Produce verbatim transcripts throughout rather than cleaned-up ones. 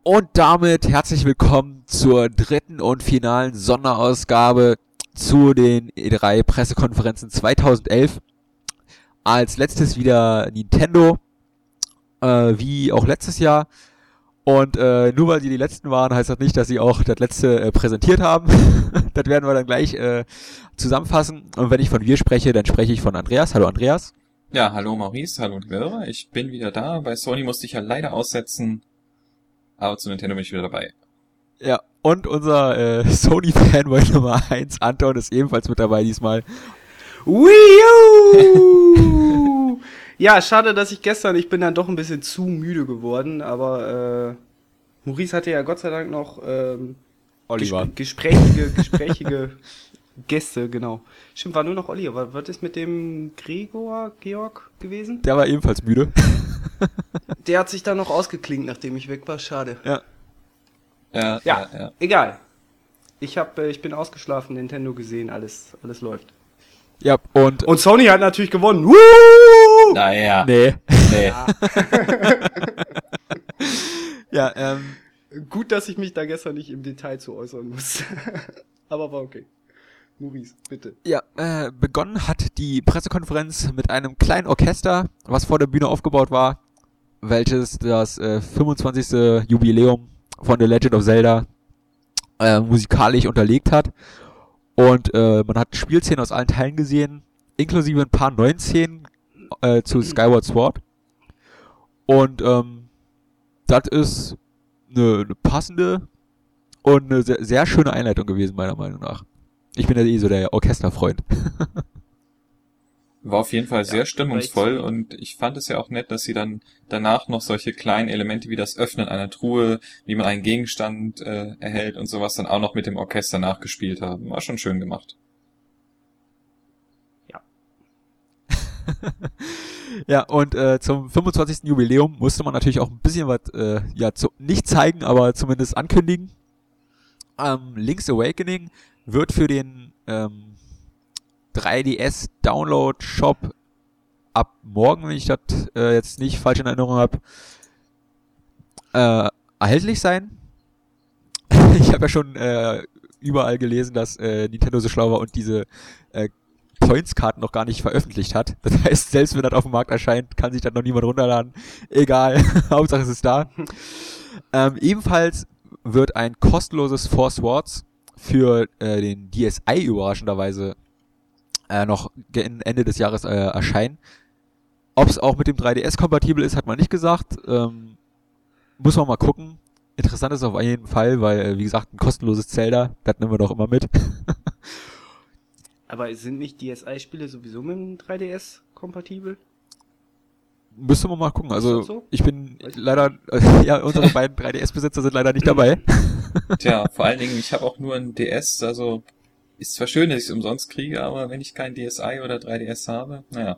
Und damit herzlich willkommen zur dritten und finalen Sonderausgabe zu den E drei Pressekonferenzen zweitausendelf. Als letztes wieder Nintendo, äh, wie auch letztes Jahr. Und äh, nur weil sie die letzten waren, heißt das nicht, dass sie auch das letzte äh, präsentiert haben. Das werden wir dann gleich äh, zusammenfassen. Und wenn ich von wir spreche, dann spreche ich von Andreas. Hallo Andreas. Ja, hallo Maurice, hallo liebe Hörer. Ich bin wieder da. Bei Sony musste ich ja leider aussetzen. Aber zu Nintendo bin ich wieder dabei. Ja, und unser äh, Sony-Fanboy Nummer eins, Anton, ist ebenfalls mit dabei diesmal. Wii U! Ja, schade, dass ich gestern, ich bin dann doch ein bisschen zu müde geworden, aber äh, Maurice hatte ja Gott sei Dank noch ähm, Oliver. Ges- gesprächige, gesprächige Gäste, genau. Stimmt, war nur noch Olli, aber was ist mit dem Gregor, Georg gewesen? Der war ebenfalls müde. Der hat sich dann noch ausgeklinkt, nachdem ich weg war, schade. Ja. Ja, Ja, ja, ja. egal. Ich hab, äh, ich bin ausgeschlafen, Nintendo gesehen, alles, alles läuft. Ja, und... Und Sony hat natürlich gewonnen. Woo! Naja. Nee. Nee. Ja. Ja, ähm... Gut, dass ich mich da gestern nicht im Detail zu äußern muss. Aber war okay. Maurice, bitte. Ja, äh, begonnen hat die Pressekonferenz mit einem kleinen Orchester, was vor der Bühne aufgebaut war, welches das äh, fünfundzwanzigste Jubiläum von The Legend of Zelda äh, musikalisch unterlegt hat. Und äh, man hat Spielszenen aus allen Teilen gesehen, inklusive ein paar neuen Szenen äh, zu Skyward Sword. Und ähm, das ist eine, eine passende und eine sehr, sehr schöne Einleitung gewesen, meiner Meinung nach. Ich bin ja eh so der Orchesterfreund. War auf jeden Fall sehr Ja, stimmungsvoll recht. und ich fand es ja auch nett, dass sie dann danach noch solche kleinen Elemente wie das Öffnen einer Truhe, wie man einen Gegenstand äh, erhält und sowas dann auch noch mit dem Orchester nachgespielt haben. War schon schön gemacht. Ja, und äh, zum fünfundzwanzigsten Jubiläum musste man natürlich auch ein bisschen was, äh, ja, zu, nicht zeigen, aber zumindest ankündigen. Ähm, Link's Awakening wird für den ähm, drei D S Download Shop ab morgen, wenn ich das äh, jetzt nicht falsch in Erinnerung habe, äh, erhältlich sein. Ich habe ja schon äh, überall gelesen, dass äh, Nintendo so schlau war und diese äh, Points-Karten noch gar nicht veröffentlicht hat. Das heißt, selbst wenn das auf dem Markt erscheint, kann sich das noch niemand runterladen. Egal, Hauptsache es ist da. Ähm, ebenfalls wird ein kostenloses Four Swords für äh, den D S i überraschenderweise äh, noch gen- Ende des Jahres äh, erscheinen. Ob es auch mit dem drei D S kompatibel ist, hat man nicht gesagt. Ähm, muss man mal gucken. Interessant ist auf jeden Fall, weil, äh, wie gesagt, ein kostenloses Zelda, das nehmen wir doch immer mit. Aber sind nicht D S i-Spiele sowieso mit dem drei D S kompatibel? Müsste man mal gucken. Also, Ist das so? ich bin Weiß ich leider, äh, ja, unsere beiden drei D S-Besitzer sind leider nicht dabei. Tja, vor allen Dingen, ich habe auch nur ein D S, also ist zwar schön, dass ich es umsonst kriege, aber wenn ich kein D S i oder drei D S habe, naja.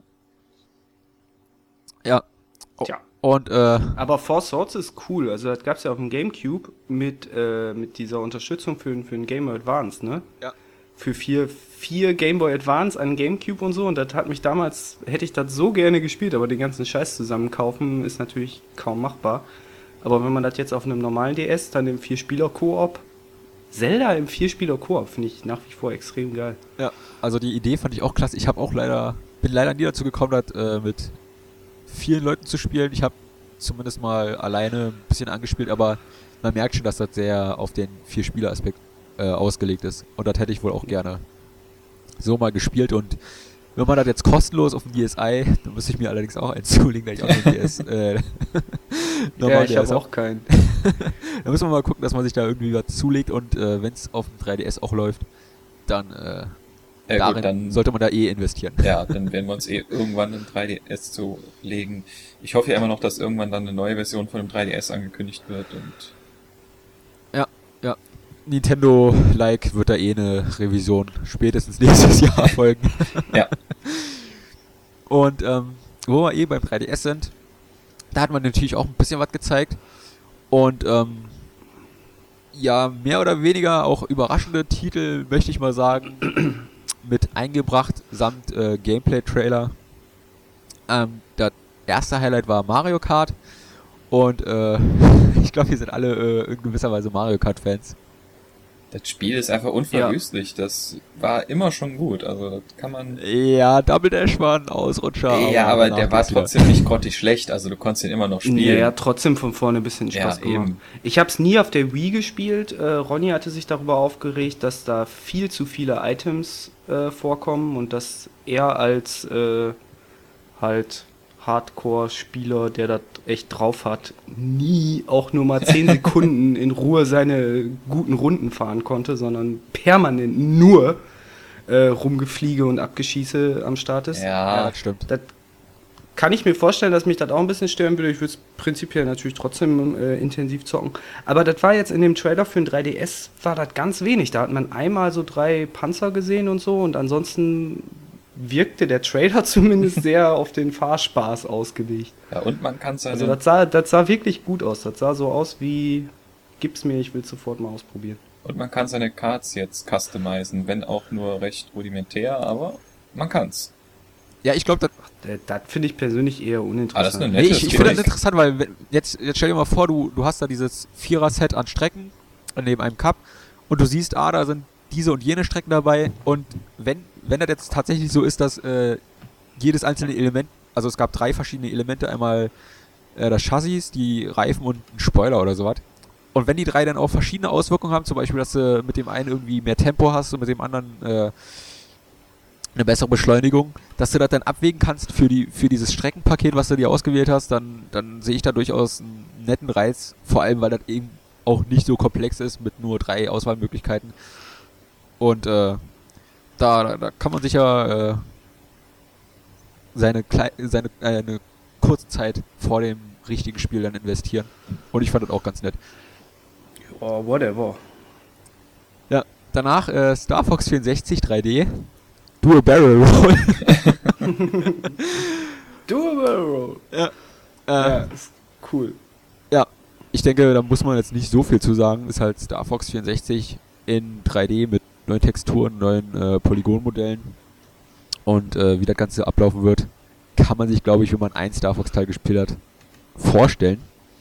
Ja. Oh. Tja. Und, äh, Aber Four Swords ist cool. Also das gab's ja auf dem GameCube mit, äh, mit dieser Unterstützung für, für den Game Boy Advance, ne? Ja. Für vier, vier Game Boy Advance an GameCube und so. Und das hat mich damals, hätte ich das so gerne gespielt, aber den ganzen Scheiß zusammen kaufen ist natürlich kaum machbar. Aber wenn man das jetzt auf einem normalen D S, dann im Vier-Spieler-Koop, Zelda im Vier-Spieler-Koop finde ich nach wie vor extrem geil. ja, also die Idee fand ich auch klasse. Ich habe auch leider, bin leider nie dazu gekommen, das äh, mit vielen Leuten zu spielen. Ich habe zumindest mal alleine ein bisschen angespielt, aber man merkt schon, dass das sehr auf den Vier-Spieler-Aspekt äh, ausgelegt ist. Und das hätte ich wohl auch gerne so mal gespielt. Und wenn man das jetzt kostenlos auf dem D S i, dann müsste ich mir allerdings auch eins zulegen, da ich auch den D S äh, normal ja, ich D S habe hab. auch keinen. Da müssen wir mal gucken, dass man sich da irgendwie was zulegt und äh, wenn es auf dem drei D S auch läuft, dann, äh, Ja darin gut, dann sollte man da eh investieren. Ja, dann werden wir uns eh irgendwann ein drei D S zulegen. Ich hoffe ja immer noch, dass irgendwann dann eine neue Version von dem drei D S angekündigt wird und Ja, ja. Nintendo-like wird da eh eine Revision spätestens nächstes Jahr erfolgen. ja. Und ähm, wo wir eh beim drei D S sind, da hat man natürlich auch ein bisschen was gezeigt. Und ähm, ja, mehr oder weniger auch überraschende Titel, möchte ich mal sagen, mit eingebracht, samt äh, Gameplay-Trailer. Ähm, das erste Highlight war Mario Kart. Und äh, ich glaube, wir sind alle äh, in gewisser Weise Mario Kart-Fans. Das Spiel ist einfach unverwüstlich. Ja. Das war immer schon gut. Also das kann man... Ja, Double Dash war ein Ausrutscher. Ja, aber, aber der war trotzdem wieder nicht grottig schlecht. Also du konntest ihn immer noch spielen. Ja, ja, trotzdem von vorne ein bisschen Spaß ja, gemacht. Eben. Ich habe es nie auf der Wii gespielt. Äh, Ronny hatte sich darüber aufgeregt, dass da viel zu viele Items äh, vorkommen und dass er als äh, halt Hardcore-Spieler, der das echt drauf hat, nie auch nur mal zehn Sekunden in Ruhe seine guten Runden fahren konnte, sondern permanent nur äh, Rumgefliege und Abgeschieße am Start ist. Ja, ja, das stimmt. Das kann ich mir vorstellen, dass mich das auch ein bisschen stören würde. Ich würde es prinzipiell natürlich trotzdem äh, intensiv zocken. Aber das war jetzt in dem Trailer für ein drei D S, war das ganz wenig. Da hat man einmal so drei Panzer gesehen und so und ansonsten wirkte der Trailer zumindest sehr auf den Fahrspaß ausgelegt. Ja, und man kann seine... Also das sah, das sah wirklich gut aus. Das sah so aus wie, gib's mir, ich will es sofort mal ausprobieren. Und man kann seine Cards jetzt customizen, wenn auch nur recht rudimentär, aber man kann's. Ja, ich glaube, das... Das, das finde ich persönlich eher uninteressant. Ah, das ist eine nee, nette, ich ich finde das interessant, weil jetzt, jetzt stell dir mal vor, du, du hast da dieses Vierer-Set an Strecken neben einem Cup und du siehst, ah, da sind diese und jene Strecken dabei und wenn wenn das jetzt tatsächlich so ist, dass äh, jedes einzelne Element, also es gab drei verschiedene Elemente, einmal äh, das Chassis, die Reifen und ein Spoiler oder sowas. Und wenn die drei dann auch verschiedene Auswirkungen haben, zum Beispiel, dass du mit dem einen irgendwie mehr Tempo hast und mit dem anderen äh, eine bessere Beschleunigung, dass du das dann abwägen kannst für die für dieses Streckenpaket, was du dir ausgewählt hast, dann, dann sehe ich da durchaus einen netten Reiz, vor allem, weil das eben auch nicht so komplex ist mit nur drei Auswahlmöglichkeiten. Und äh, Da, da, da kann man sicher äh, seine, Klei- seine äh, eine kurze Zeit vor dem richtigen Spiel dann investieren. Und ich fand das auch ganz nett. Oh, whatever. Ja, danach äh, Star Fox vierundsechzig drei D. Dual Barrel Roll. Dual Barrel Roll. Ja. Äh, ja, ist cool. Ja, ich denke, da muss man jetzt nicht so viel zu sagen. Ist halt Star Fox vierundsechzig in drei D mit neuen Texturen, neuen äh, Polygonmodellen und äh, wie das Ganze ablaufen wird, kann man sich, glaube ich, wenn man einen Star Fox Teil gespielt hat, vorstellen.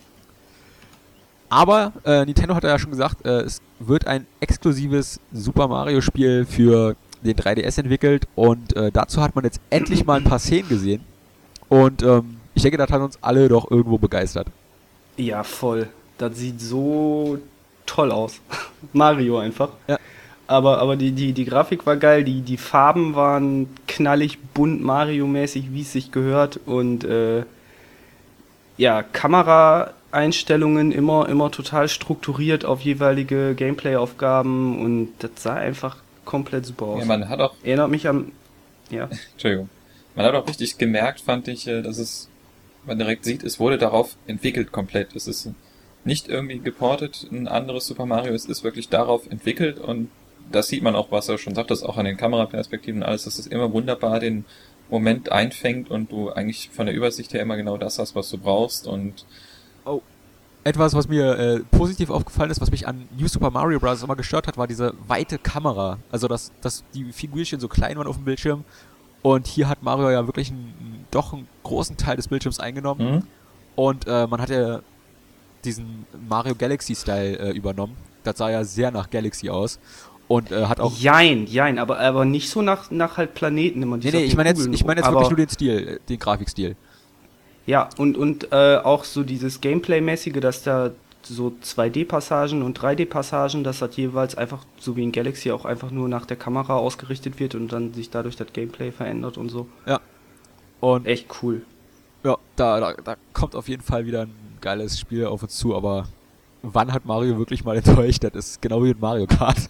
Aber äh, Nintendo hat ja schon gesagt, äh, es wird ein exklusives Super Mario Spiel für den drei D S entwickelt und äh, dazu hat man jetzt endlich mal ein paar Szenen gesehen und ähm, ich denke, das hat uns alle doch irgendwo begeistert. Ja, voll. Das sieht so toll aus. Mario einfach. Ja. Aber, aber die, die, die Grafik war geil, die, die Farben waren knallig, bunt, Mario-mäßig, wie es sich gehört. Und äh, ja, Kameraeinstellungen immer, immer total strukturiert auf jeweilige Gameplay-Aufgaben. Und das sah einfach komplett super aus. Ja, man hat auch... Erinnert mich an... Ja. Entschuldigung. Man hat auch richtig gemerkt, fand ich, dass es... Man direkt sieht, es wurde darauf entwickelt komplett. Es ist nicht irgendwie geportet, ein anderes Super Mario. Es ist wirklich darauf entwickelt und das sieht man auch, was er schon sagt, das auch an den Kameraperspektiven und alles, dass es immer wunderbar den Moment einfängt und du eigentlich von der Übersicht her immer genau das hast, was du brauchst und... Oh. Etwas, was mir äh, positiv aufgefallen ist, was mich an New Super Mario Bros. Immer gestört hat, war diese weite Kamera. Also, dass, dass die Figürchen so klein waren auf dem Bildschirm und hier hat Mario ja wirklich einen, doch einen großen Teil des Bildschirms eingenommen Mhm. und äh, man hat ja diesen Mario Galaxy-Style äh, übernommen. Das sah ja sehr nach Galaxy aus. Und äh, hat auch... Jein, jein, aber, aber nicht so nach, nach halt Planeten immer. Nee, nee, ich meine jetzt, ich mein jetzt aber, wirklich nur den Stil, den Grafikstil. Ja, und, und äh, auch so dieses Gameplay-mäßige, dass da so zwei D-Passagen und drei D-Passagen, dass das jeweils einfach, so wie in Galaxy, auch einfach nur nach der Kamera ausgerichtet wird und dann sich dadurch das Gameplay verändert und so. Ja. Und echt cool. Ja, da, da, da kommt auf jeden Fall wieder ein geiles Spiel auf uns zu, aber wann hat Mario wirklich mal enttäuscht? Das ist genau wie mit Mario Kart.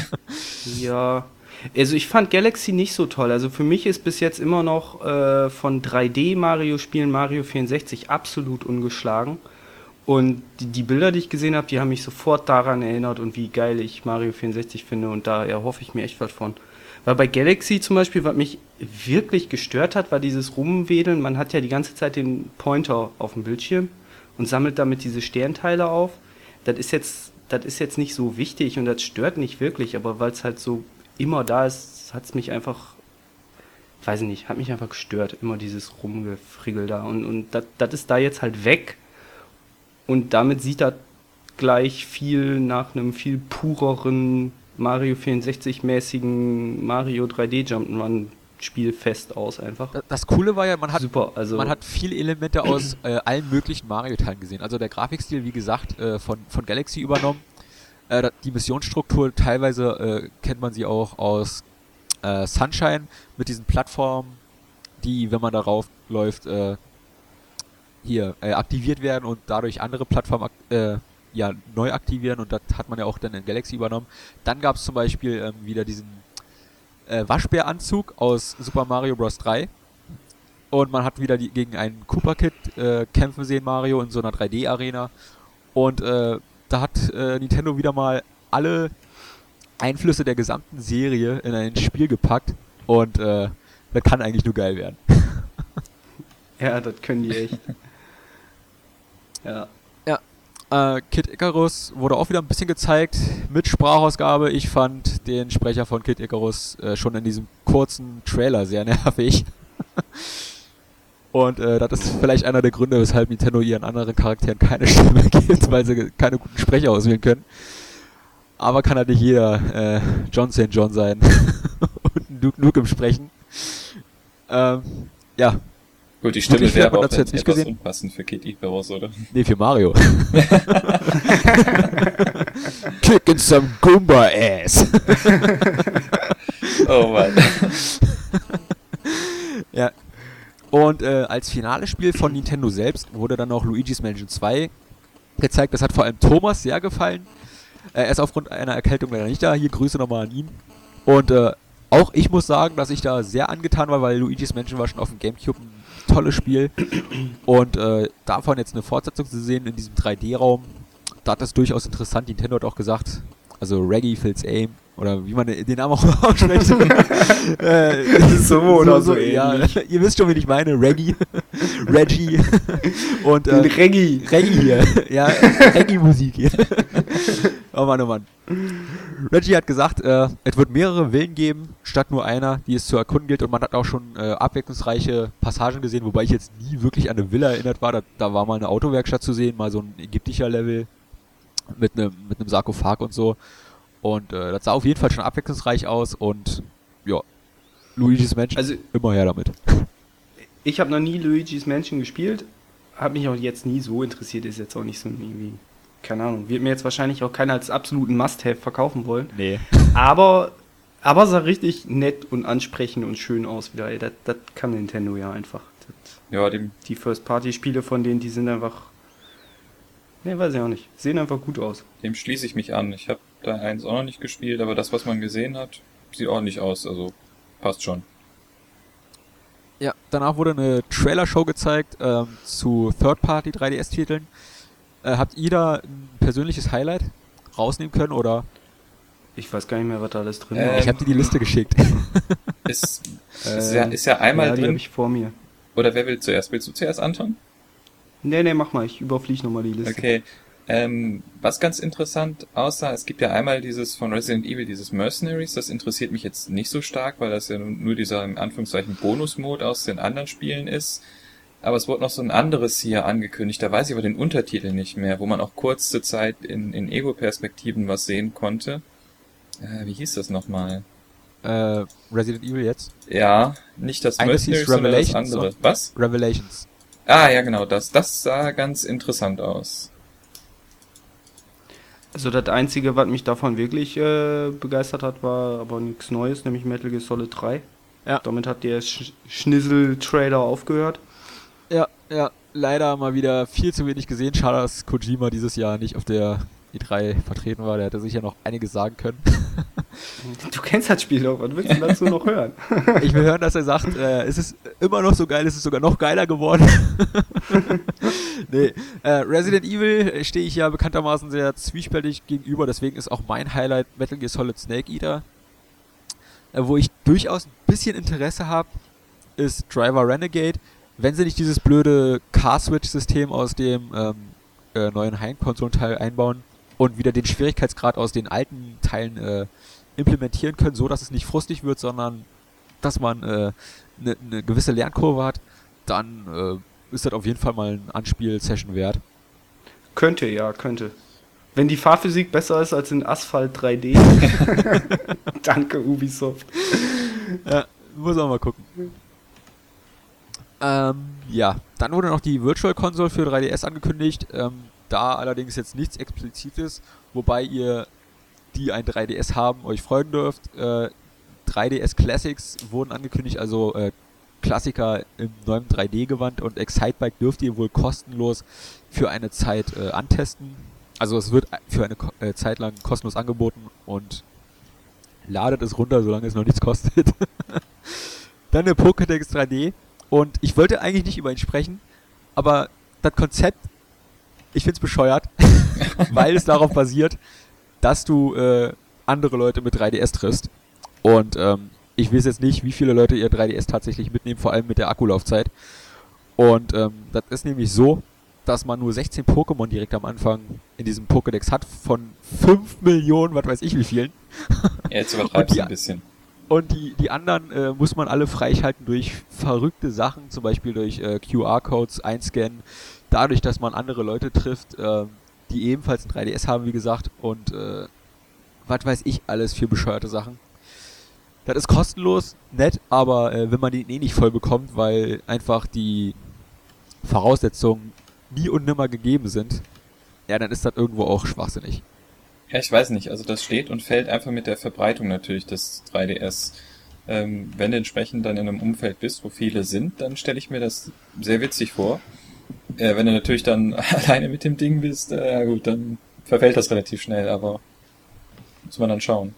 Ja, also ich fand Galaxy nicht so toll. Also für mich ist bis jetzt immer noch äh, von drei D-Mario-Spielen Mario vierundsechzig absolut ungeschlagen. Und die, die Bilder, die ich gesehen habe, die haben mich sofort daran erinnert und wie geil ich Mario vierundsechzig finde. Und da erhoffe ich mir echt was von. Weil bei Galaxy zum Beispiel, was mich wirklich gestört hat, war dieses Rumwedeln. Man hat ja die ganze Zeit den Pointer auf dem Bildschirm und sammelt damit diese Sternteile auf. Das ist jetzt, das ist jetzt nicht so wichtig und das stört nicht wirklich, aber weil es halt so immer da ist, hat es mich einfach, weiß ich nicht, hat mich einfach gestört, immer dieses Rumgefriggel da. Und, und das ist da jetzt halt weg und damit sieht das gleich viel nach einem viel pureren Mario vierundsechzig-mäßigen Mario drei D Jump'n'Run Spielfest aus einfach. Das Coole war ja, man hat, Super, also man hat viele Elemente aus äh, allen möglichen Mario-Teilen gesehen. Also der Grafikstil, wie gesagt, äh, von, von Galaxy übernommen. Äh, die Missionsstruktur, teilweise äh, kennt man sie auch aus äh, Sunshine mit diesen Plattformen, die, wenn man darauf läuft, äh, hier äh, aktiviert werden und dadurch andere Plattformen äh, ja, neu aktivieren, und das hat man ja auch dann in Galaxy übernommen. Dann gab es zum Beispiel ähm, wieder diesen äh, Waschbäranzug aus Super Mario Bros. drei, und man hat wieder die, gegen einen Koopa Kid äh, kämpfen sehen, Mario, in so einer drei D Arena, und äh, da hat äh, Nintendo wieder mal alle Einflüsse der gesamten Serie in ein Spiel gepackt, und äh, das kann eigentlich nur geil werden. ja, das können die echt. ja. Äh, Kid Icarus wurde auch wieder ein bisschen gezeigt mit Sprachausgabe. Ich fand den Sprecher von Kid Icarus äh, schon in diesem kurzen Trailer sehr nervig. Und äh, das ist vielleicht einer der Gründe, weshalb Nintendo ihren anderen Charakteren keine Stimme gibt, weil sie keine guten Sprecher auswählen können. Aber kann halt nicht jeder äh, John Sankt John sein und Duke Nukem sprechen. Ähm, ja. Gut, die Stimme wäre aber auch jetzt nicht etwas gesehen. unpassend für Kid Icarus, oder? Nee, für Mario. Kicking some Goomba ass. Oh Mann. Ja. Und äh, als finales Spiel von Nintendo selbst wurde dann noch Luigi's Mansion zwei gezeigt. Das hat vor allem Thomas sehr gefallen. Äh, er ist aufgrund einer Erkältung leider nicht da. Hier Grüße nochmal an ihn. Und äh, auch ich muss sagen, dass ich da sehr angetan war, weil Luigi's Mansion war schon auf dem Gamecube ein tolles Spiel. Und äh, davon jetzt eine Fortsetzung zu sehen in diesem drei D Raum, da ist durchaus interessant. Nintendo hat auch gesagt, also Reggie Phil's Aim, oder wie man den Namen auch ausspricht. äh, so oder so, ja, ihr wisst schon, wen ich meine. Reggie. Reggie. Und äh, Reggie. Reggie hier. Ja, Reggie-Musik hier. Oh Mann, oh Mann. Reggie hat gesagt, äh, es wird mehrere Villen geben, statt nur einer, die es zu erkunden gilt, und man hat auch schon äh, abwechslungsreiche Passagen gesehen, wobei ich jetzt nie wirklich an eine Villa erinnert war. Da, da war mal eine Autowerkstatt zu sehen, mal so ein ägyptischer Level mit einem mit einem Sarkophag und so. Und äh, das sah auf jeden Fall schon abwechslungsreich aus, und ja, Luigi's Mansion, Also, immer her damit. ich habe noch nie Luigi's Mansion gespielt, habe mich auch jetzt nie so interessiert, ist jetzt auch nicht so irgendwie, keine Ahnung, wird mir jetzt wahrscheinlich auch keiner als absoluten Must-Have verkaufen wollen. Nee. Aber, aber sah richtig nett und ansprechend und schön aus wieder, ey. Das, das kann Nintendo ja einfach. Das, Ja, dem, die First-Party-Spiele von denen, die sind einfach, ne, weiß ich auch nicht, sehen einfach gut aus. dem schließe ich mich an. Ich habe da eins auch noch nicht gespielt, aber das, was man gesehen hat, sieht ordentlich aus. Also passt schon. Ja, danach wurde eine Trailer-Show gezeigt ähm, zu Third-Party drei D S-Titeln. Äh, habt ihr da ein persönliches Highlight rausnehmen können, oder? Ich weiß gar nicht mehr, was da alles drin Ähm, war. Ich habe dir die Liste geschickt. Ist, Äh, ist, ja, ist ja einmal ja, die hab drin. ich vor mir. Oder wer will zuerst? Willst du zuerst, Anton? Nee, nee, mach mal, ich überfliege nochmal die Liste. Okay. Ähm, was ganz interessant aussah, es gibt ja einmal dieses von Resident Evil, dieses Mercenaries, das interessiert mich jetzt nicht so stark, weil das ja nur dieser, in Anführungszeichen, Bonus-Mode aus den anderen Spielen ist. Aber es wurde noch so ein anderes hier angekündigt, da weiß ich aber den Untertitel nicht mehr, wo man auch kurze Zeit in, in Ego-Perspektiven was sehen konnte. Äh, wie hieß das nochmal? äh, Resident Evil jetzt? Ja, nicht das Eines hieß Mercenaries, sondern das Revelations, andere. oder? Was? Revelations. Ah, ja genau, das. Das sah ganz interessant aus. Also das Einzige, was mich davon wirklich äh, begeistert hat, war aber nichts Neues, nämlich Metal Gear Solid drei. Ja. Damit hat der Sch Schnissel-Trader aufgehört. Ja, ja, leider mal wieder viel zu wenig gesehen. Schade, dass Kojima dieses Jahr nicht auf der E drei vertreten war. Der hätte sicher noch einiges sagen können. Du kennst das Spiel doch, was willst du dazu noch hören? Ich will hören, dass er sagt, äh, es ist immer noch so geil, es ist sogar noch geiler geworden. Nee, äh, Resident Evil stehe ich ja bekanntermaßen sehr zwiespältig gegenüber, deswegen ist auch mein Highlight Metal Gear Solid Snake Eater. Äh, wo ich durchaus ein bisschen Interesse habe, ist Driver Renegade. Wenn sie nicht dieses blöde Car-Switch-System aus dem ähm, äh, neuen Heimkonsolenteil einbauen und wieder den Schwierigkeitsgrad aus den alten Teilen äh, implementieren können, so dass es nicht frustig wird, sondern dass man eine äh, ne, ne gewisse Lernkurve hat, dann äh, ist das auf jeden Fall mal ein Anspiel-Session wert. Könnte, ja, könnte. Wenn die Fahrphysik besser ist als in Asphalt drei D. Danke, Ubisoft. Ja, muss auch mal gucken. Ähm, ja, dann wurde noch die Virtual Console für drei D S angekündigt. Ähm, da allerdings jetzt nichts Explizites, wobei ihr, die ein drei D S haben, euch freuen dürft. Äh, drei D S Classics wurden angekündigt, also äh, Klassiker im neuen drei D-Gewand, und Excitebike dürft ihr wohl kostenlos für eine Zeit äh, antesten. Also es wird für eine Ko- äh, Zeit lang kostenlos angeboten, und ladet es runter, solange es noch nichts kostet. Dann der Pokédex drei D, und ich wollte eigentlich nicht über ihn sprechen, aber das Konzept, ich find's bescheuert, weil es darauf basiert, dass du äh, andere Leute mit drei D S triffst. Und ähm, ich weiß jetzt nicht, wie viele Leute ihr drei D S tatsächlich mitnehmen, vor allem mit der Akkulaufzeit. Und ähm, das ist nämlich so, dass man nur sechzehn Pokémon direkt am Anfang in diesem Pokédex hat, von fünf Millionen, was weiß ich wie vielen. Ja, jetzt übertreibst du ein bisschen. Und die, die anderen äh, muss man alle freischalten durch verrückte Sachen, zum Beispiel durch äh, Q R-Codes einscannen, dadurch, dass man andere Leute trifft, äh, die ebenfalls ein drei D S haben, wie gesagt, und äh, was weiß ich alles für bescheuerte Sachen. Das ist kostenlos, nett, aber äh, wenn man den eh nicht voll bekommt, weil einfach die Voraussetzungen nie und nimmer gegeben sind, ja, dann ist das irgendwo auch schwachsinnig. Ja, ich weiß nicht, also das steht und fällt einfach mit der Verbreitung natürlich des drei D S. Ähm, wenn du entsprechend dann in einem Umfeld bist, wo viele sind, dann stelle ich mir das sehr witzig vor. Äh, wenn du natürlich dann alleine mit dem Ding bist, äh, ja gut, dann verfällt das relativ schnell, aber muss man dann schauen.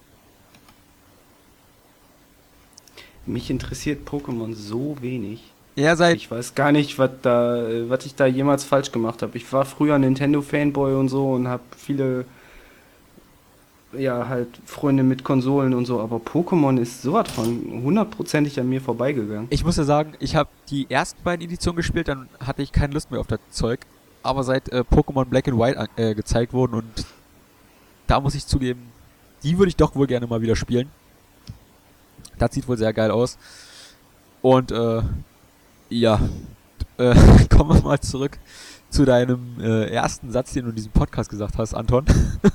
Mich interessiert Pokémon so wenig. Ja, seit Ich weiß gar nicht, was da, was ich da jemals falsch gemacht habe. Ich war früher Nintendo-Fanboy und so und habe viele, ja, halt Freunde mit Konsolen und so, aber Pokémon ist sowas von hundertprozentig an mir vorbeigegangen. Ich muss ja sagen, ich habe die ersten beiden Editionen gespielt, dann hatte ich keine Lust mehr auf das Zeug. Aber seit äh, Pokémon Black and White äh, gezeigt wurden, und da muss ich zugeben, die würde ich doch wohl gerne mal wieder spielen. Das sieht wohl sehr geil aus. Und äh, ja, äh, kommen wir mal zurück zu deinem äh, ersten Satz, den du in diesem Podcast gesagt hast, Anton.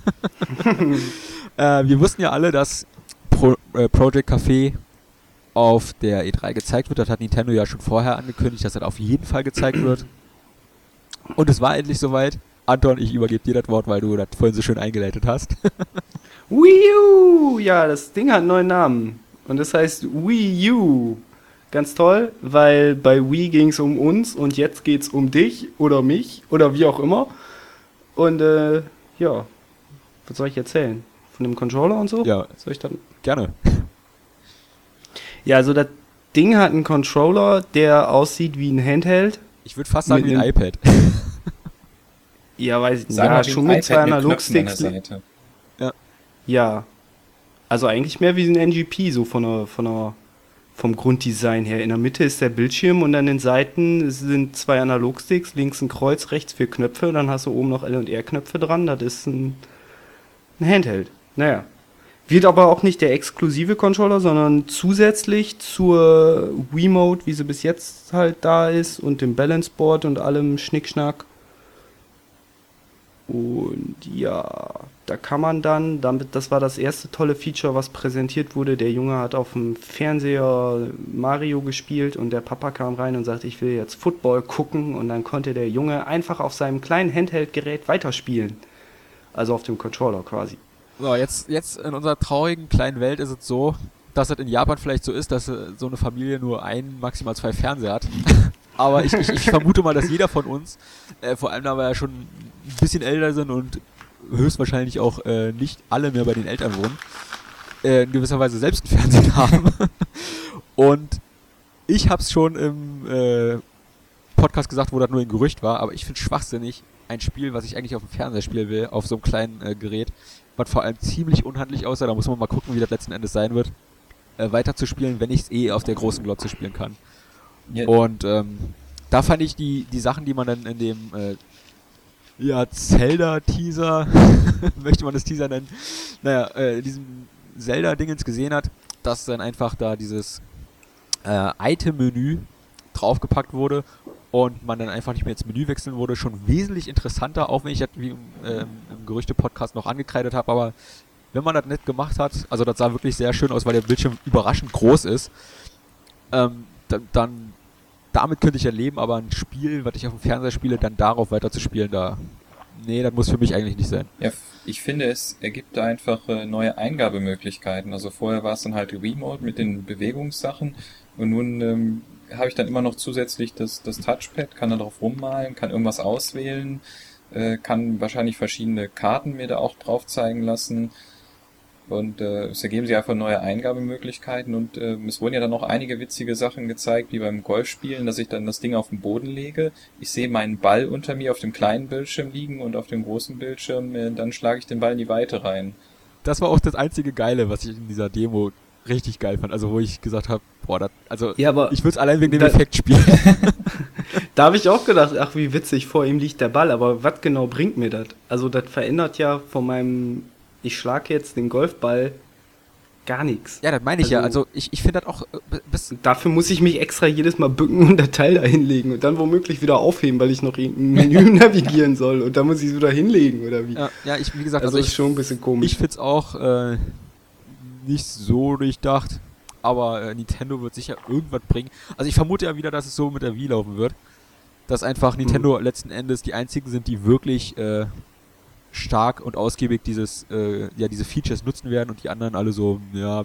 äh, wir wussten ja alle, dass Pro, äh, Project Café auf der E drei gezeigt wird. Das hat Nintendo ja schon vorher angekündigt, dass das auf jeden Fall gezeigt wird. Und es war endlich soweit. Anton, ich übergebe dir das Wort, weil du das vorhin so schön eingeleitet hast. Wii U! Ja, das Ding hat einen neuen Namen. Und das heißt Wii U. Ganz toll, weil bei Wii ging es um uns und jetzt geht es um dich oder mich oder wie auch immer. Und äh, ja, was soll ich erzählen? Von dem Controller und so? Ja, Soll ich dann? gerne. Ja, also das Ding hat einen Controller, der aussieht wie ein Handheld. Ich würde fast sagen Mit wie ein einem- iPad. Ja, weiß ich nicht. Sagen Ja, wir wie schon ein mit iPad zwei Knöpfen an der Analogsticks. Seite. Ja. Also eigentlich mehr wie ein N G P, so von der, von der, vom Grunddesign her. In der Mitte ist der Bildschirm und an den Seiten sind zwei Analogsticks, links ein Kreuz, rechts vier Knöpfe, dann hast du oben noch L- und R-Knöpfe dran. Das ist ein, ein Handheld. Naja. Wird aber auch nicht der exklusive Controller, sondern zusätzlich zur Wiimote, wie sie bis jetzt halt da ist, und dem Balance Board und allem Schnickschnack. Und ja, da kann man dann, damit, das war das erste tolle Feature, was präsentiert wurde. Der Junge hat auf dem Fernseher Mario gespielt und der Papa kam rein und sagte, ich will jetzt Football gucken, und dann konnte der Junge einfach auf seinem kleinen Handheld-Gerät weiterspielen. Also auf dem Controller quasi. So, jetzt, jetzt in unserer traurigen kleinen Welt ist es so, dass es in Japan vielleicht so ist, dass äh, so eine Familie nur ein, maximal zwei Fernseher hat. Aber ich, ich, ich vermute mal, dass jeder von uns, äh, vor allem da wir ja schon ein bisschen älter sind und höchstwahrscheinlich auch äh, nicht alle mehr bei den Eltern wohnen, äh, in gewisser Weise selbst einen Fernseher haben. Und ich hab's schon im äh, Podcast gesagt, wo das nur ein Gerücht war, aber ich find's schwachsinnig, ein Spiel, was ich eigentlich auf dem Fernseher spielen will, auf so einem kleinen äh, Gerät, was vor allem ziemlich unhandlich aussah, da muss man mal gucken, wie das letzten Endes sein wird, äh, weiter zu spielen, wenn ich es eh auf der großen Glotze spielen kann. Ja, Und ähm, da fand ich die, die Sachen, die man dann in dem äh, ja, Zelda-Teaser, möchte man das Teaser nennen, naja, äh, diesem Zelda-Dingens gesehen hat, dass dann einfach da dieses äh, Item-Menü draufgepackt wurde und man dann einfach nicht mehr ins Menü wechseln wurde, schon wesentlich interessanter, auch wenn ich das wie im, äh, im Gerüchte-Podcast noch angekreidet habe, aber wenn man das nett gemacht hat, also das sah wirklich sehr schön aus, weil der Bildschirm überraschend groß ist, ähm, dann, dann damit könnte ich ja leben, aber ein Spiel, was ich auf dem Fernseher spiele, dann darauf weiter zu spielen, da, nee, das muss für mich eigentlich nicht sein. Ja, ich finde, es ergibt da einfach äh, neue Eingabemöglichkeiten. Also vorher war es dann halt Remote mit den Bewegungssachen und nun ähm, habe ich dann immer noch zusätzlich das, das Touchpad, kann da drauf rummalen, kann irgendwas auswählen, äh, kann wahrscheinlich verschiedene Karten mir da auch drauf zeigen lassen und äh, es ergeben sich einfach neue Eingabemöglichkeiten und äh, es wurden ja dann noch einige witzige Sachen gezeigt, wie beim Golfspielen, dass ich dann das Ding auf den Boden lege, ich sehe meinen Ball unter mir auf dem kleinen Bildschirm liegen und auf dem großen Bildschirm, äh, dann schlage ich den Ball in die Weite rein. Das war auch das einzige Geile, was ich in dieser Demo richtig geil fand, also wo ich gesagt habe, boah, das, also Ja, aber ich würde es allein wegen dem da- Effekt spielen. Da habe ich auch gedacht, ach wie witzig, vor ihm liegt der Ball, aber was genau bringt mir das? Also das verändert ja von meinem, ich schlage jetzt den Golfball gar nichts. Ja, das meine ich ja, Also- also ich, ich finde das auch, äh, bis, Dafür muss ich mich extra jedes Mal bücken und das Teil da hinlegen und dann womöglich wieder aufheben, weil ich noch irgendein Menü navigieren soll und dann muss ich es wieder hinlegen oder wie. ja, ja, ich, wie gesagt, Also also ist ich, schon ein bisschen komisch. ich find's auch äh, nicht so durchdacht, aber äh, Nintendo wird sicher irgendwas bringen. Also ich vermute ja wieder, dass es so mit der Wii laufen wird, dass einfach Nintendo letzten Endes die einzigen sind, die wirklich äh, stark und ausgiebig dieses, äh, ja, diese Features nutzen werden und die anderen alle so, ja,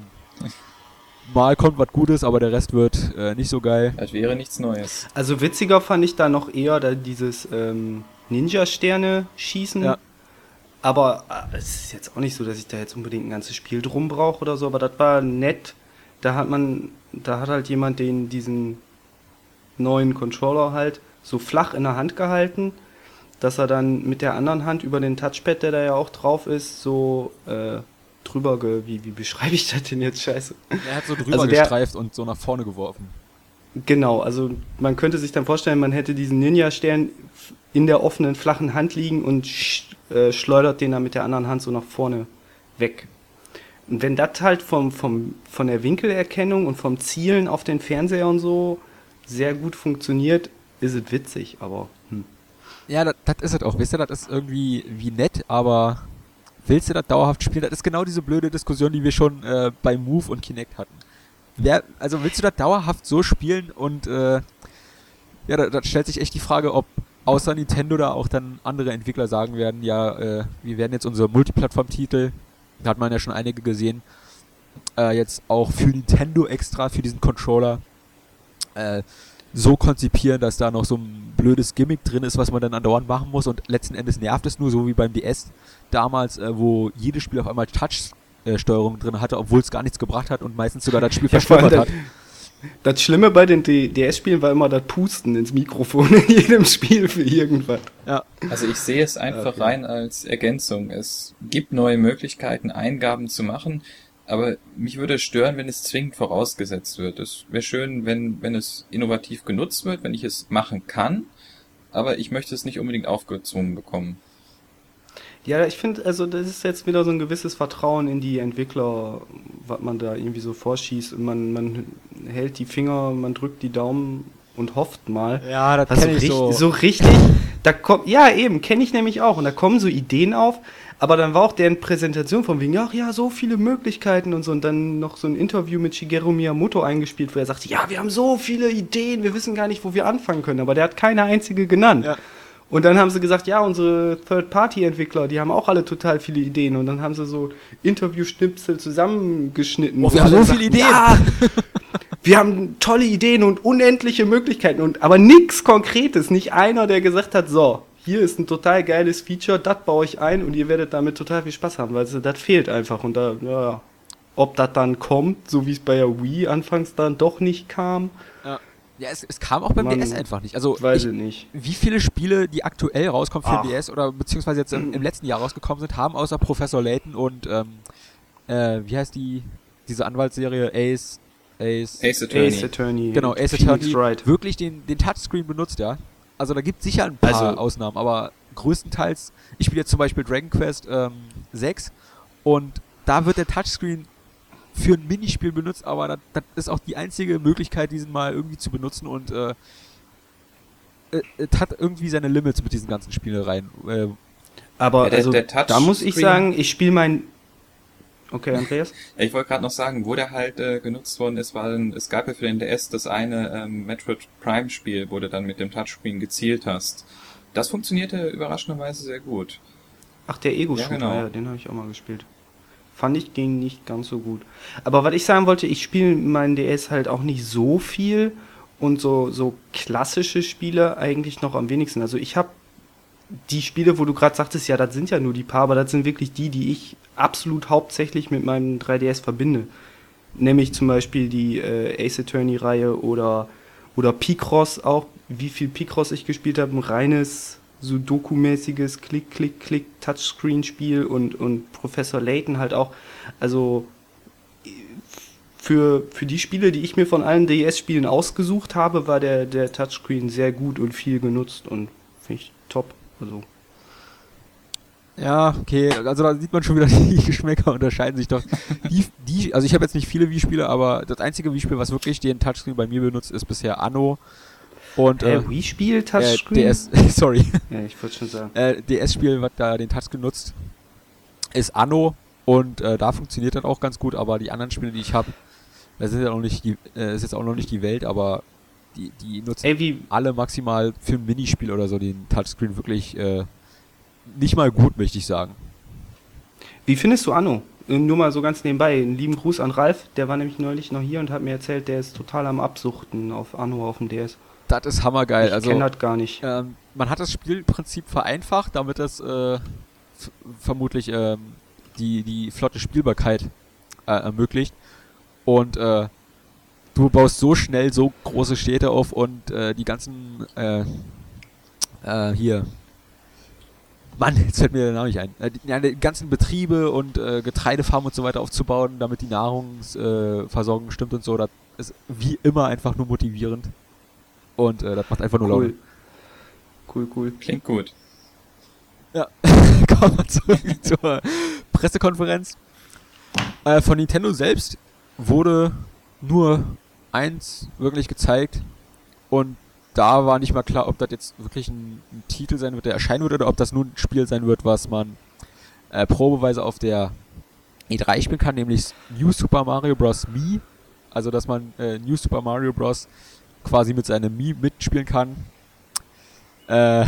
mal kommt was Gutes, aber der Rest wird äh, nicht so geil. Das wäre nichts Neues. Also witziger fand ich da noch eher da dieses ähm, Ninja-Sterne schießen. Ja. Aber äh, es ist jetzt auch nicht so, dass ich da jetzt unbedingt ein ganzes Spiel drum brauche oder so, aber das war nett. Da hat man, da hat halt jemand den, diesen neuen Controller halt so flach in der Hand gehalten, dass er dann mit der anderen Hand über den Touchpad, der da ja auch drauf ist, so äh, drüber, ge wie, wie beschreibe ich das denn jetzt, scheiße? Er hat so drüber Also der- gestreift und so nach vorne geworfen. Genau, also man könnte sich dann vorstellen, man hätte diesen Ninja-Stern in der offenen, flachen Hand liegen und sch äh, schleudert den dann mit der anderen Hand so nach vorne weg. Und wenn das halt vom, vom, von der Winkelerkennung und vom Zielen auf den Fernseher und so sehr gut funktioniert, ist es witzig, aber hm. Ja, das, das ist es auch. Wisst ihr, das ist irgendwie wie nett, aber willst du das dauerhaft spielen? Das ist genau diese blöde Diskussion, die wir schon äh, bei Move und Kinect hatten. Wer, also willst du das dauerhaft so spielen und äh, ja, da, da stellt sich echt die Frage, ob außer Nintendo da auch dann andere Entwickler sagen werden, ja, äh, wir werden jetzt unsere Multiplattform-Titel, da hat man ja schon einige gesehen, äh, jetzt auch für Nintendo extra, für diesen Controller äh, so konzipieren, dass da noch so ein blödes Gimmick drin ist, was man dann andauernd machen muss und letzten Endes nervt es nur, so wie beim D S damals, äh, wo jedes Spiel auf einmal Touch-Steuerung drin hatte, obwohl es gar nichts gebracht hat und meistens sogar das Spiel Ja, vor allem verschlimmert hat. das Schlimme bei den D S-Spielen war immer das Pusten ins Mikrofon in jedem Spiel für irgendwas. Ja, Also ich sehe es einfach Okay. rein als Ergänzung. Es gibt neue Möglichkeiten, Eingaben zu machen, aber mich würde es stören, wenn es zwingend vorausgesetzt wird. Es wäre schön, wenn, wenn es innovativ genutzt wird, wenn ich es machen kann, aber ich möchte es nicht unbedingt aufgezwungen bekommen. Ja, ich finde, also das ist jetzt wieder so ein gewisses Vertrauen in die Entwickler, was man da irgendwie so vorschießt. Und man, man hält die Finger, man drückt die Daumen und hofft mal. ja, das Was so, kenn ich richtig, so. so richtig, da kommt, ja eben, kenne ich nämlich auch. Und da kommen so Ideen auf, aber dann war auch deren Präsentation von wegen, ach ja, so viele Möglichkeiten und so. Und dann noch so ein Interview mit Shigeru Miyamoto eingespielt, wo er sagte, ja, wir haben so viele Ideen, wir wissen gar nicht, wo wir anfangen können. Aber der hat keine einzige genannt. Ja. Und dann haben sie gesagt, ja, unsere Third-Party-Entwickler, die haben auch alle total viele Ideen. Und dann haben sie so Interview-Schnipsel zusammengeschnitten. Oh, wo wir haben alle so viele sagten, Ideen. Ja, wir haben tolle Ideen und unendliche Möglichkeiten. Und, aber nichts Konkretes. Nicht einer, der gesagt hat, so, hier ist ein total geiles Feature, das baue ich ein und ihr werdet damit total viel Spaß haben. Weil das fehlt einfach. Und da, ja, ob das dann kommt, so wie es bei der Wii anfangs dann doch nicht kam, Ja, ja es, es kam auch beim Mann, D S einfach nicht. Also weiß ich, ich nicht. wie viele Spiele, die aktuell rauskommen für Ach. den D S oder beziehungsweise jetzt im, im letzten Jahr rausgekommen sind, haben außer Professor Layton und ähm, äh, wie heißt die, diese Anwaltsserie Ace, Ace, Ace Attorney. Ace Attorney. genau, Ace Phoenix Attorney, Wright. wirklich den, den Touchscreen benutzt, ja. Also da gibt es sicher ein paar Also- Ausnahmen, aber größtenteils, ich spiele jetzt zum Beispiel Dragon Quest ähm, sechs und da wird der Touchscreen für ein Minispiel benutzt, aber das, das ist auch die einzige Möglichkeit, diesen mal irgendwie zu benutzen und äh, äh, es hat irgendwie seine Limits mit diesen ganzen Spielereien. Äh, Aber Ja, der- also, der da muss ich Touchscreen- sagen, ich spiele mein... Okay, Andreas? Ja, ich wollte gerade noch sagen, wo der halt äh, genutzt worden ist, war ein, es gab ja für den D S das eine ähm, Metroid Prime Spiel, wo du dann mit dem Touchscreen gezielt hast. Das funktionierte überraschenderweise sehr gut. Ach, der Ego-Shooter, Ja, genau. ja, den habe ich auch mal gespielt. Fand ich, ging nicht ganz so gut. Aber was ich sagen wollte, ich spiele meinen D S halt auch nicht so viel und so, so klassische Spiele eigentlich noch am wenigsten. Also ich habe die Spiele, wo du gerade sagtest, ja, das sind ja nur die paar, aber das sind wirklich die, die ich absolut hauptsächlich mit meinem drei D S verbinde. Nämlich zum Beispiel die äh, Ace Attorney-Reihe oder, oder Picross auch. Wie viel Picross ich gespielt habe, ein reines Sudoku-mäßiges Klick, Klick, Klick Touchscreen-Spiel und, und Professor Layton halt auch. Also für, für die Spiele, die ich mir von allen D S-Spielen ausgesucht habe, war der, der Touchscreen sehr gut und viel genutzt und finde ich top. Also Ja, okay, also da sieht man schon wieder, die Geschmäcker unterscheiden sich doch. Die, die, also ich habe jetzt nicht viele Wii-Spiele, aber das einzige Wii-Spiel, was wirklich den Touchscreen bei mir benutzt, ist bisher Anno. Und äh, äh, Wii-Spiel, äh, Touchscreen? D S, sorry, Ja, ich wollte schon sagen. äh, D S-Spiel, was da den Touchscreen nutzt, ist Anno und äh, da funktioniert das auch ganz gut, aber die anderen Spiele, die ich habe, das ist ja noch nicht die, äh, ist jetzt auch noch nicht die Welt, aber die, die nutzen Ey, wie, alle maximal für ein Minispiel oder so den Touchscreen wirklich äh, nicht mal gut, möchte ich sagen. wie findest du Anno? Äh, Nur mal so ganz nebenbei. Einen lieben Gruß an Ralf, der war nämlich neulich noch hier und hat mir erzählt, der ist total am Absuchten auf Anno auf dem D S. Das ist hammergeil. Ich Also kenne das gar nicht. ähm, man hat das Spielprinzip vereinfacht, damit es äh, f- vermutlich ähm, die, die flotte Spielbarkeit äh, ermöglicht. Und äh, du baust so schnell so große Städte auf und äh, die ganzen äh, äh, hier Mann, jetzt fällt mir der Name nicht ein. Äh, die, ja, die ganzen Betriebe und äh, Getreidefarmen und so weiter aufzubauen, damit die Nahrungsversorgung äh, Versorgung stimmt und so, das ist wie immer einfach nur motivierend. Und äh, das macht einfach nur Laune. Cool. Cool, cool. Klingt gut. Ja, kommen wir zurück zur Pressekonferenz. Äh, von Nintendo selbst wurde nur eins wirklich gezeigt und da war nicht mal klar, ob das jetzt wirklich ein, ein Titel sein wird, der erscheinen wird, oder ob das nur ein Spiel sein wird, was man äh, probeweise auf der E drei spielen kann, nämlich New Super Mario Bros. Mii. Also, dass man äh, New Super Mario Bros. Quasi mit seinem Mii mitspielen kann. Äh,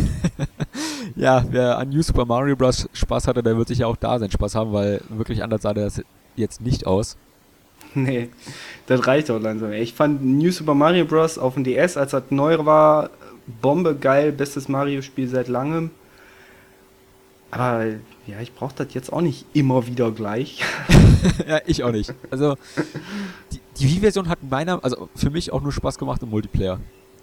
ja, wer an New Super Mario Bros. Spaß hatte, der wird sicher auch da seinen Spaß haben, weil wirklich anders sah das jetzt nicht aus. Nee, das reicht auch langsam. Ich fand New Super Mario Bros. Auf dem D S, als das neu war, Bombe geil, bestes Mario-Spiel seit langem. Aber ja, ich brauche das jetzt auch nicht immer wieder gleich. Ja, ich auch nicht. Also, die, die Wii-Version hat meiner, also für mich auch nur Spaß gemacht im Multiplayer.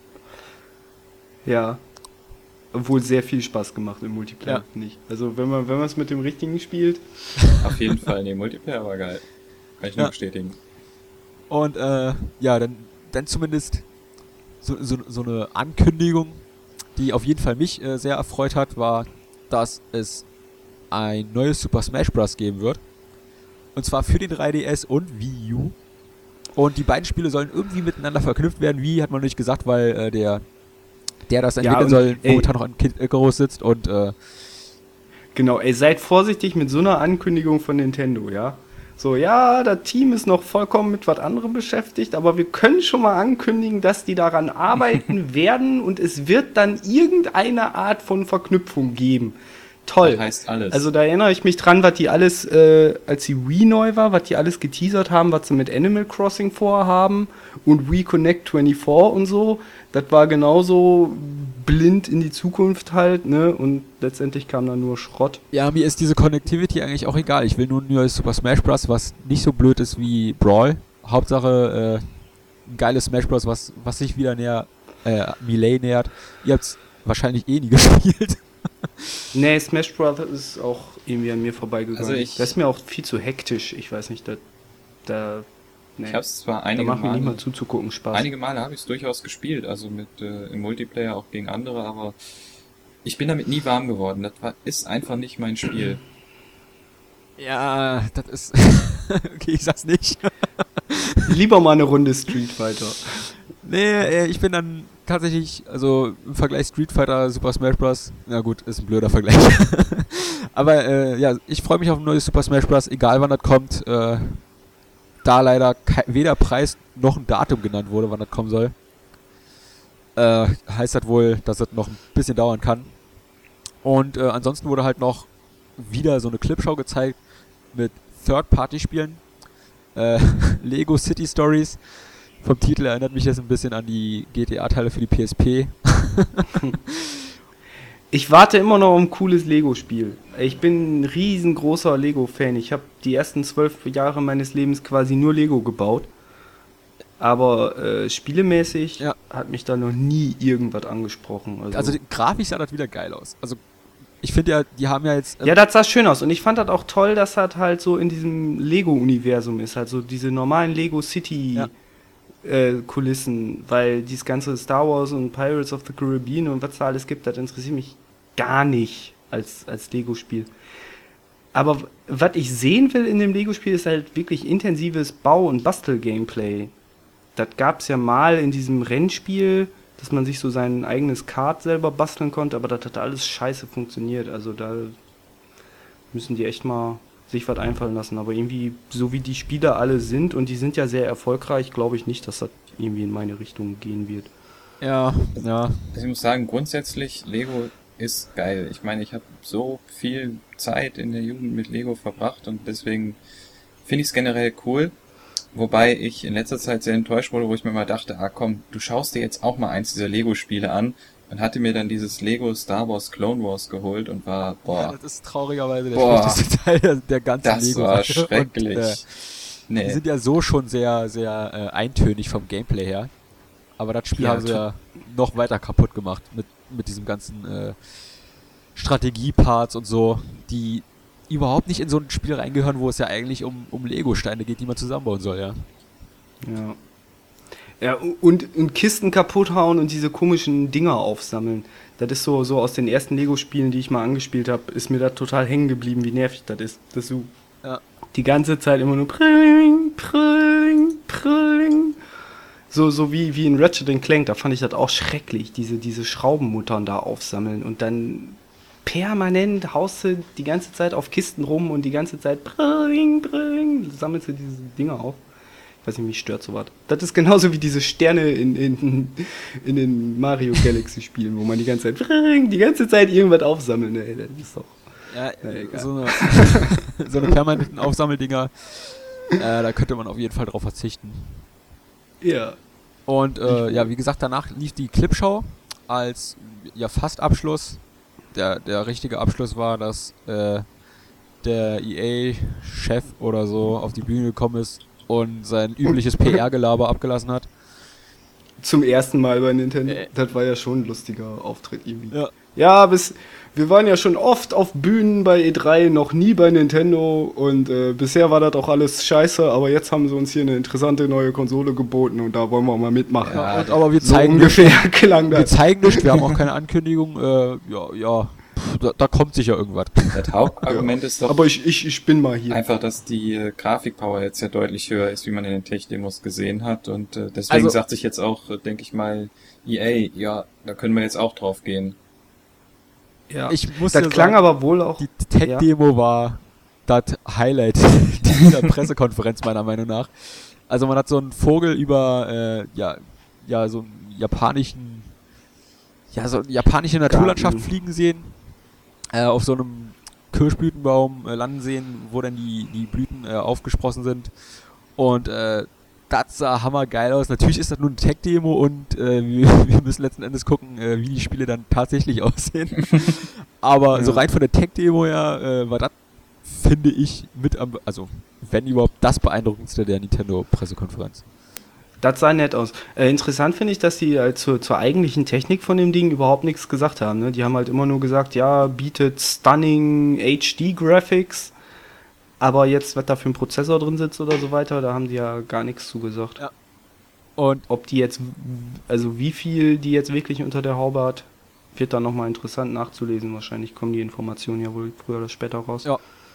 Ja. Obwohl sehr viel Spaß gemacht im Multiplayer, Ja. finde ich. Also wenn man wenn man es mit dem richtigen spielt. Auf jeden Fall, nee, Multiplayer war geil. Kann ich nur Ja. bestätigen. Und äh, ja, dann, dann zumindest so, so, so eine Ankündigung, die auf jeden Fall mich äh, sehr erfreut hat, war, dass es ein neues Super Smash Bros. Geben wird. Und zwar für den drei D S und Wii U. Und die beiden Spiele sollen irgendwie miteinander verknüpft werden. Wie hat man nicht gesagt, weil äh, der, der das entwickeln und, soll, ey, momentan noch an Kid Icarus sitzt und äh, Genau, ey, seid vorsichtig mit so einer Ankündigung von Nintendo, ja? So, ja, das Team ist noch vollkommen mit was anderem beschäftigt, aber wir können schon mal ankündigen, dass die daran arbeiten werden und es wird dann irgendeine Art von Verknüpfung geben. Toll. Das heißt alles. Also da erinnere ich mich dran, was die alles, äh, als die Wii neu war, was die alles geteasert haben, was sie mit Animal Crossing vorhaben und Wii Connect vierundzwanzig und so. Das war genauso blind in die Zukunft halt, ne? Und letztendlich kam da nur Schrott. ja, mir ist diese Connectivity eigentlich auch egal. Ich will nur ein neues Super Smash Bros., was nicht so blöd ist wie Brawl. Hauptsache äh, ein geiles Smash Bros., was, was sich wieder näher, äh, Melee nähert. Ihr habt's wahrscheinlich eh nie gespielt. Nee, Smash Bros. Ist auch irgendwie an mir vorbeigegangen. Also ich- das ist mir auch viel zu hektisch. Ich weiß nicht, da, da, nee. Ich habe es zwar da einige macht mir nicht mal Male, zuzugucken Spaß. einige Male habe ich es durchaus gespielt, also mit äh, im Multiplayer auch gegen andere, aber ich bin damit nie warm geworden. Das war, ist einfach nicht mein Spiel. Ja, das ist... okay, ich sag's nicht. Lieber mal eine Runde Street Fighter. Nee, äh, ich bin dann tatsächlich, also im Vergleich Street Fighter, Super Smash Bros. Na gut, ist ein blöder Vergleich. Aber äh, ja, ich freue mich auf ein neues Super Smash Bros., egal wann das kommt. Äh, da leider ke- weder Preis noch ein Datum genannt wurde, wann das kommen soll. Äh, heißt das wohl, dass das noch ein bisschen dauern kann. Und äh, ansonsten wurde halt noch wieder so eine Clipshow gezeigt mit Third-Party-Spielen. Äh, Lego City Stories. Vom Titel erinnert mich das ein bisschen an die G T A-Teile für die P S P. Ich warte immer noch auf ein cooles Lego-Spiel. Ich bin ein riesengroßer Lego-Fan. Ich habe die ersten zwölf Jahre meines Lebens quasi nur Lego gebaut. Aber äh, spielemäßig Ja. hat mich da noch nie irgendwas angesprochen. Also, Also die, grafisch sah das wieder geil aus. Also ich finde ja, die haben ja jetzt... ähm, ja, das sah schön aus. Und ich fand das auch toll, dass das halt so in diesem Lego-Universum ist. Halt so diese normalen Lego City... Ja. Äh, Kulissen, weil dieses ganze Star Wars und Pirates of the Caribbean und was da alles gibt, das interessiert mich gar nicht als, als Lego-Spiel. Aber w- was ich sehen will in dem Lego-Spiel ist halt wirklich intensives Bau- und Bastel-Gameplay. Das gab es ja mal in diesem Rennspiel, dass man sich so sein eigenes Kart selber basteln konnte, aber das hat alles scheiße funktioniert. Also da müssen die echt mal sich was einfallen lassen. Aber irgendwie, so wie die Spieler alle sind, und die sind ja sehr erfolgreich, glaube ich nicht, dass das irgendwie in meine Richtung gehen wird. Ja, ja. Ich muss sagen, grundsätzlich, Lego ist geil. Ich meine, ich habe so viel Zeit in der Jugend mit Lego verbracht und deswegen finde ich es generell cool. Wobei ich in letzter Zeit sehr enttäuscht wurde, wo ich mir mal dachte, ah komm, du schaust dir jetzt auch mal eins dieser Lego-Spiele an. Und hatte mir dann dieses Lego Star Wars Clone Wars geholt und war, boah, Ja, das ist traurigerweise der Boah. schlechteste Teil der, der ganzen das Lego. war schrecklich. Und, äh, Die nee. sind ja so schon sehr, sehr äh, eintönig vom Gameplay her. Aber das Spiel Ja, haben sie tu- ja noch weiter kaputt gemacht mit, mit diesem ganzen äh, Strategieparts und so, die überhaupt nicht in so ein Spiel reingehören, wo es ja eigentlich um, um Lego-Steine geht, die man zusammenbauen soll, ja. Ja. Ja, und, und Kisten kaputt hauen und diese komischen Dinger aufsammeln. Das ist so, so aus den ersten Lego-Spielen, die ich mal angespielt habe, ist mir das total hängen geblieben, wie nervig das ist. Dass du Ja. die ganze Zeit immer nur pring, pring, pring. So, so wie, wie in Ratchet and Clank, da fand ich das auch schrecklich, diese, diese Schraubenmuttern da aufsammeln und dann permanent haust du die ganze Zeit auf Kisten rum und die ganze Zeit pring, pring, sammelst du diese Dinger auf. Ich weiß nicht, mich stört sowas. Das ist genauso wie diese Sterne in, in, in den Mario Galaxy Spielen, wo man die ganze Zeit pring, die ganze Zeit irgendwas aufsammeln. Ey, das ist doch... Ja, Na, egal. so eine, so eine permanenten Aufsammeldinger, äh, da könnte man auf jeden Fall drauf verzichten. Ja. Und äh, ja, wie gesagt, danach lief die Clipshow als ja fast Abschluss. Der, der richtige Abschluss war, dass äh, der E A-Chef oder so auf die Bühne gekommen ist und sein übliches P R-Gelaber abgelassen hat. Zum ersten Mal bei Nintendo. Äh. Das war ja schon ein lustiger Auftritt irgendwie. Ja. Ja, bis, wir waren ja schon oft auf Bühnen bei E drei, noch nie bei Nintendo und äh, bisher war das auch alles scheiße, aber jetzt haben sie uns hier eine interessante neue Konsole geboten und da wollen wir mal mitmachen. Ja, und, aber wir so zeigen ungefähr klang Wir das. zeigen nicht, wir haben auch keine Ankündigung. Äh, ja, ja, pff, da, da kommt sicher irgendwas. Das Hauptargument ist doch Aber ich, ich, ich bin mal hier. einfach, dass die äh, Grafikpower jetzt ja deutlich höher ist, wie man in den Tech-Demos gesehen hat. Und äh, deswegen Also- sagt sich jetzt auch, äh, denke ich mal, E A, ja, da können wir jetzt auch drauf gehen. Ja. Ich muss das dir klang sagen, aber wohl auch. Die Tech-Demo war das Highlight dieser Pressekonferenz meiner Meinung nach. Also man hat so einen Vogel über, äh, ja, ja, so einen japanischen, ja, so eine japanische Naturlandschaft Garten. fliegen sehen, äh, auf so einem Kirschblütenbaum äh, landen sehen, wo dann die, die Blüten äh, aufgesprossen sind. Und äh, das sah hammergeil aus. Natürlich ist das nur eine Tech-Demo und äh, wir, wir müssen letzten Endes gucken, äh, wie die Spiele dann tatsächlich aussehen. Aber Ja. so rein von der Tech-Demo her äh, war das, finde ich, mit am, also wenn überhaupt das beeindruckendste der Nintendo-Pressekonferenz. Das sah nett aus. Äh, interessant finde ich, dass die äh, zur, zur eigentlichen Technik von dem Ding überhaupt nichts gesagt haben. Ne? Die haben halt immer nur gesagt, ja, bietet stunning H D-Graphics, aber jetzt, was da für ein Prozessor drin sitzt oder so weiter, da haben die ja gar nichts zu gesagt. Ja. Und Ob die jetzt, also wie viel die jetzt wirklich unter der Haube hat, wird dann nochmal interessant nachzulesen. Wahrscheinlich kommen die Informationen ja wohl früher oder später raus. Ja.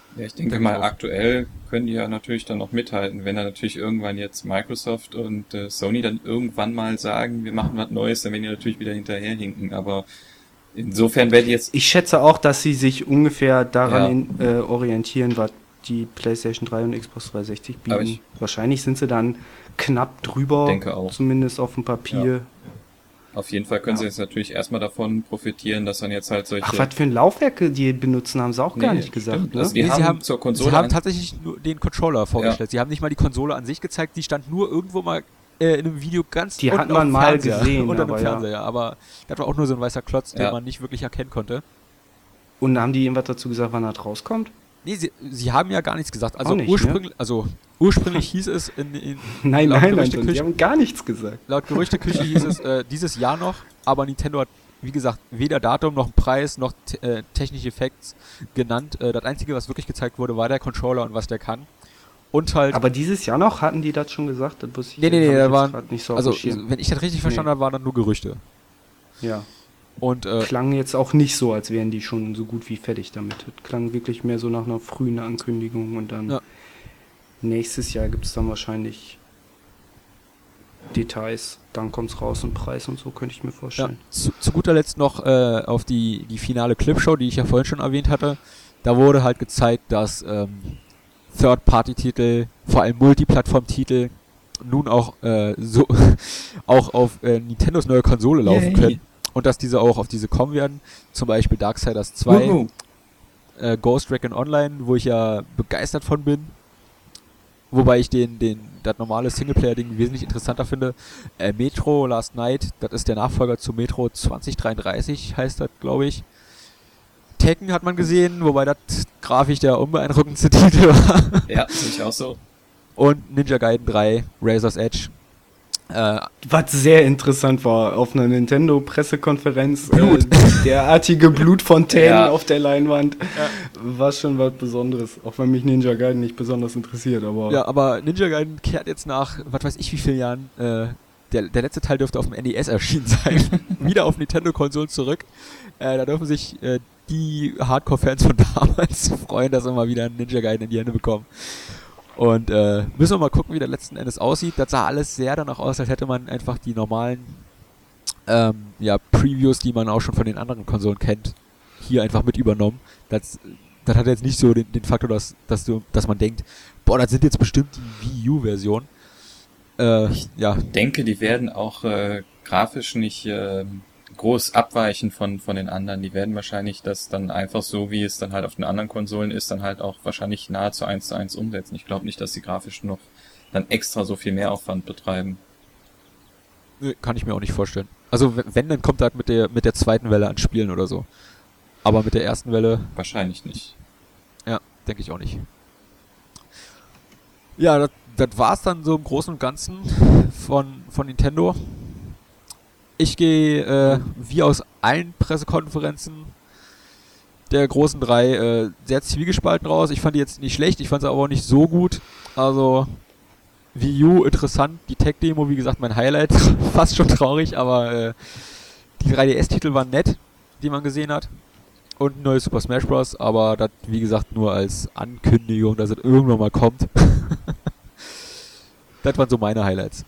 Ja, ich denke mal, aktuell können die ja natürlich dann noch mithalten, wenn dann natürlich irgendwann jetzt Microsoft und äh, Sony dann irgendwann mal sagen, wir machen was Neues, dann werden die natürlich wieder hinterherhinken, aber insofern werde ich jetzt... Ich schätze auch, dass sie sich ungefähr daran Ja. in, äh, orientieren, was die PlayStation drei und Xbox dreihundertsechzig Aber bieten. ich- Wahrscheinlich sind sie dann knapp drüber, Denke auch. zumindest auf dem Papier. Auf jeden Fall können Ja. sie jetzt natürlich erstmal davon profitieren, dass dann jetzt halt solche... Ach, was für ein Laufwerk die benutzen, haben sie auch gar Nee, nicht gesagt. stimmt. Ne? Also die Nee, haben sie haben, zur Konsole sie haben ein- tatsächlich nur den Controller vorgestellt. Sie haben nicht mal die Konsole an sich gezeigt, die stand nur irgendwo mal äh, in einem Video ganz Die unten hat auf man dem mal Fernseher, gesehen, unter einem aber ja. Fernseher, aber das war auch nur so ein weißer Klotz, den Ja. man nicht wirklich erkennen konnte. Und haben die irgendwas dazu gesagt, wann das rauskommt? Nee, sie, sie haben ja gar nichts gesagt. Also Auch nicht, ursprünglich, also ursprünglich hieß es in, in Nein, laut nein, nein, Gerüchteküche- die haben gar nichts gesagt. laut Gerüchteküche hieß es äh, dieses Jahr noch, aber Nintendo hat, wie gesagt, weder Datum noch Preis noch te- äh, technische Effekte genannt. Äh, das Einzige, was wirklich gezeigt wurde, war der Controller und was der kann. Und halt, Aber dieses Jahr noch, hatten die das schon gesagt? Das wusste ich nee, nee, nee, hab ich da jetzt waren, grad nicht so auf also dem Schirm. wenn ich das richtig verstanden Nee. habe, waren dann nur Gerüchte. Ja. Und äh, Klang jetzt auch nicht so, als wären die schon so gut wie fertig damit. Das klang wirklich mehr so nach einer frühen Ankündigung und dann Ja. nächstes Jahr gibt es dann wahrscheinlich Details. Dann kommt's raus und Preis und so, könnte ich mir ja, vorstellen. zu, zu guter Letzt noch äh, auf die, die finale Clipshow, die ich ja vorhin schon erwähnt hatte. Da wurde halt gezeigt, dass ähm, Third-Party-Titel, vor allem Multiplattform-Titel, nun auch äh, so auch auf äh, Nintendos neue Konsole laufen Yay. können. Und dass diese auch auf diese kommen werden. Zum Beispiel Darksiders zwei, Wuhu. äh, Ghost Recon Online, wo ich ja begeistert von bin. Wobei ich den, den, das normale Singleplayer-Ding wesentlich interessanter finde. Äh, Metro Last Night, das ist der Nachfolger zu Metro zwanzig dreiunddreißig, heißt das, glaube ich. Tekken hat man gesehen, wobei das grafisch der unbeeindruckendste Titel war. Ja, sehe ich auch so. Und Ninja Gaiden drei, Razor's Edge. Äh, Was sehr interessant war, auf einer Nintendo-Pressekonferenz, Blut. äh, derartige Blutfontänen Ja. auf der Leinwand, war schon was Besonderes. Auch wenn mich Ninja Gaiden nicht besonders interessiert, aber ja, aber Ninja Gaiden kehrt jetzt nach, was weiß ich wie vielen Jahren, äh, der, der letzte Teil dürfte auf dem N E S erschienen sein, wieder auf Nintendo-Konsolen zurück. Äh, da dürfen sich äh, die Hardcore-Fans von damals freuen, dass sie mal wieder einen Ninja Gaiden in die Hände bekommen. Und äh, müssen wir mal gucken, wie der letzten Endes aussieht. Das sah alles sehr danach aus, als hätte man einfach die normalen ähm, ja, Previews, die man auch schon von den anderen Konsolen kennt, hier einfach mit übernommen. Das, das hat jetzt nicht so den, den Faktor, dass, dass, du, dass man denkt, boah, das sind jetzt bestimmt die Wii U-Version. Äh, ja, denke, die werden auch äh, grafisch nicht äh, groß abweichen von von den anderen. Die werden wahrscheinlich das dann einfach so, wie es dann halt auf den anderen Konsolen ist, dann halt auch wahrscheinlich nahezu eins zu eins umsetzen. Ich glaube nicht, dass sie grafisch noch dann extra so viel Mehraufwand betreiben. nö, kann ich mir auch nicht vorstellen. Also w- wenn, dann kommt das mit der mit der zweiten Welle an Spielen oder so. Aber mit der ersten Welle, Wahrscheinlich nicht. ja, denke ich auch nicht. Ja, das, das war's dann so im Großen und Ganzen von, von Nintendo. Ich gehe, äh, wie aus allen Pressekonferenzen der großen drei, äh, sehr zwiegespalten raus. Ich fand die jetzt nicht schlecht, ich fand sie aber auch nicht so gut. Also, Wii U interessant, die Tech-Demo, wie gesagt, mein Highlight. Fast schon traurig, aber äh, die drei D S-Titel waren nett, die man gesehen hat. Und ein neues Super Smash Bros., aber das, wie gesagt, nur als Ankündigung, dass es irgendwann mal kommt. Das waren so meine Highlights.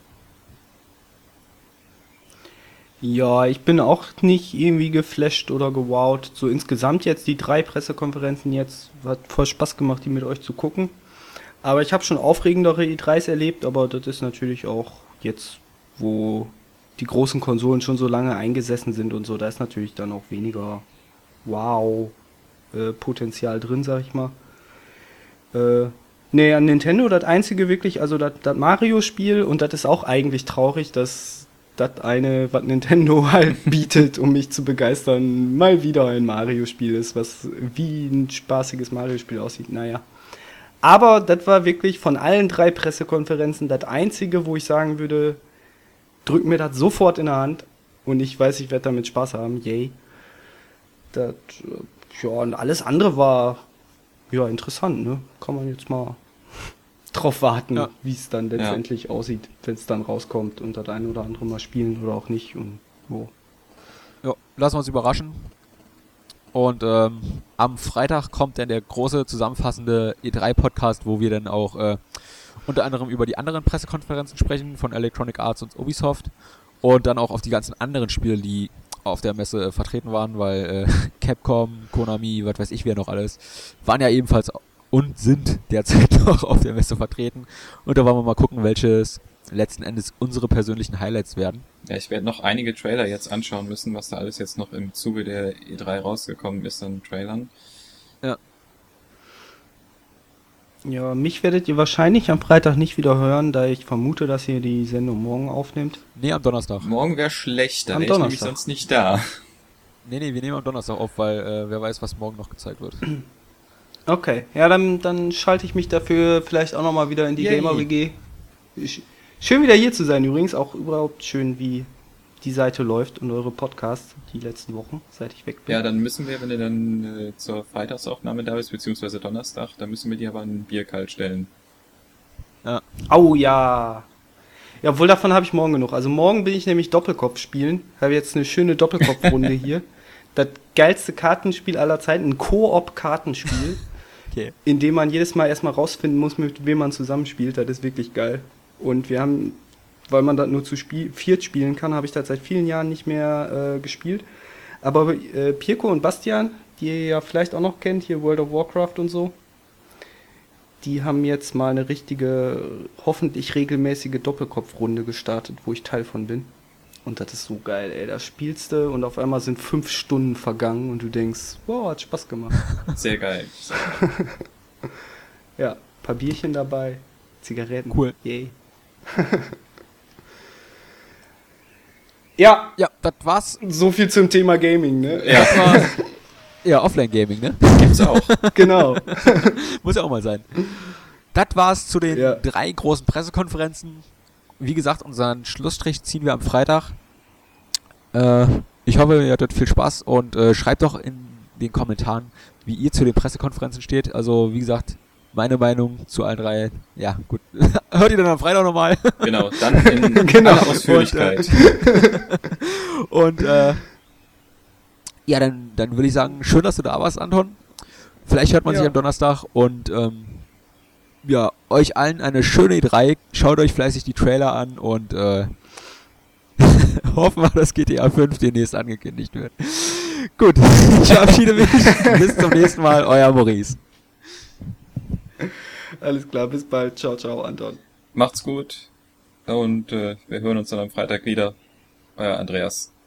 ja, ich bin auch nicht irgendwie geflasht oder gewowt. So insgesamt jetzt die drei Pressekonferenzen jetzt, hat voll Spaß gemacht, die mit euch zu gucken. Aber ich habe schon aufregendere E dreis erlebt, aber das ist natürlich auch jetzt, wo die großen Konsolen schon so lange eingesessen sind und so, da ist natürlich dann auch weniger Wow-Potenzial drin, sag ich mal. Äh, nee, an Nintendo das einzige wirklich, also das das Mario-Spiel, und das ist auch eigentlich traurig, dass das eine, was Nintendo halt bietet, um mich zu begeistern, mal wieder ein Mario-Spiel ist, was wie ein spaßiges Mario-Spiel aussieht, naja. Aber das war wirklich von allen drei Pressekonferenzen das einzige, wo ich sagen würde, drück mir das sofort in der Hand und ich weiß, ich werde damit Spaß haben, yay. Das, äh, ja, und alles andere war ja interessant, ne? Kann man jetzt mal drauf warten, Ja. wie es dann letztendlich aussieht, wenn es dann rauskommt und das ein oder andere mal spielen oder auch nicht und wo. Ja, lassen wir uns überraschen. Und ähm, am Freitag kommt dann der große zusammenfassende E drei Podcast, wo wir dann auch äh, unter anderem über die anderen Pressekonferenzen sprechen von Electronic Arts und Ubisoft und dann auch auf die ganzen anderen Spiele, die auf der Messe äh, vertreten waren, weil äh, Capcom, Konami, was weiß ich wer noch alles, waren ja ebenfalls und sind derzeit noch auf der Messe vertreten. Und da wollen wir mal gucken, welches letzten Endes unsere persönlichen Highlights werden. Ja, ich werde noch einige Trailer jetzt anschauen müssen, was da alles jetzt noch im Zuge der E drei rausgekommen ist an Trailern. Ja. Ja, mich werdet ihr wahrscheinlich am Freitag nicht wieder hören, da ich vermute, dass ihr die Sendung morgen aufnehmt. Nee, am Donnerstag. Morgen wäre schlecht, da Am wäre ich nämlich Donnerstag. sonst nicht da. Nee, nee, wir nehmen am Donnerstag auf, weil äh, wer weiß, was morgen noch gezeigt wird. Okay, ja, dann, dann schalte ich mich dafür vielleicht auch nochmal wieder in die Yay. Gamer-W G. Sch- Schön wieder hier zu sein übrigens, auch überhaupt schön, wie die Seite läuft und eure Podcasts die letzten Wochen, seit ich weg bin. Ja, dann müssen wir, wenn du dann äh, zur Freitagsaufnahme da bist, beziehungsweise Donnerstag, dann müssen wir dir aber ein Bier kalt stellen. Ja. Oh ja. Ja, obwohl davon habe ich morgen genug. Also morgen bin ich nämlich Doppelkopf spielen. Habe jetzt eine schöne Doppelkopf-Runde hier. Das geilste Kartenspiel aller Zeiten, ein Koop-Kartenspiel, Okay. in dem man jedes Mal erstmal rausfinden muss, mit wem man zusammenspielt. Das ist wirklich geil. Und wir haben, weil man das nur zu spiel- viert spielen kann, habe ich das seit vielen Jahren nicht mehr äh, gespielt. Aber äh, Pirko und Bastian, die ihr ja vielleicht auch noch kennt, hier World of Warcraft und so, die haben jetzt mal eine richtige, hoffentlich regelmäßige Doppelkopfrunde gestartet, wo ich Teil von bin. Und das ist so geil, ey. Da spielst du und auf einmal sind fünf Stunden vergangen und du denkst, wow, hat Spaß gemacht. Sehr geil. Ja, paar Bierchen dabei, Zigaretten. Cool. Yay. Ja, Ja, das war's. so viel zum Thema Gaming, ne? Ja, Das war ja Offline-Gaming, ne? gibt's auch. Genau. Muss ja auch mal sein. Das war's zu den Ja. drei großen Pressekonferenzen. Wie gesagt, unseren Schlussstrich ziehen wir am Freitag. Äh, ich hoffe, ihr hattet viel Spaß und äh, schreibt doch in den Kommentaren, wie ihr zu den Pressekonferenzen steht. Also, wie gesagt, meine Meinung zu allen drei. Ja, gut. Hört ihr dann am Freitag nochmal. Genau, dann in Genau. aller Ausführlichkeit. Und äh, ja, dann, dann würde ich sagen, schön, dass du da warst, Anton. Vielleicht hört man Ja. sich am Donnerstag und ähm, ja, euch allen eine schöne E drei. Schaut euch fleißig die Trailer an und äh, hoffen wir, dass G T A fünf demnächst angekündigt wird. Gut, ich verabschiede mich. Bis zum nächsten Mal, euer Maurice. Alles klar, bis bald. Ciao, ciao, Anton. Macht's gut und äh, wir hören uns dann am Freitag wieder. Euer Andreas.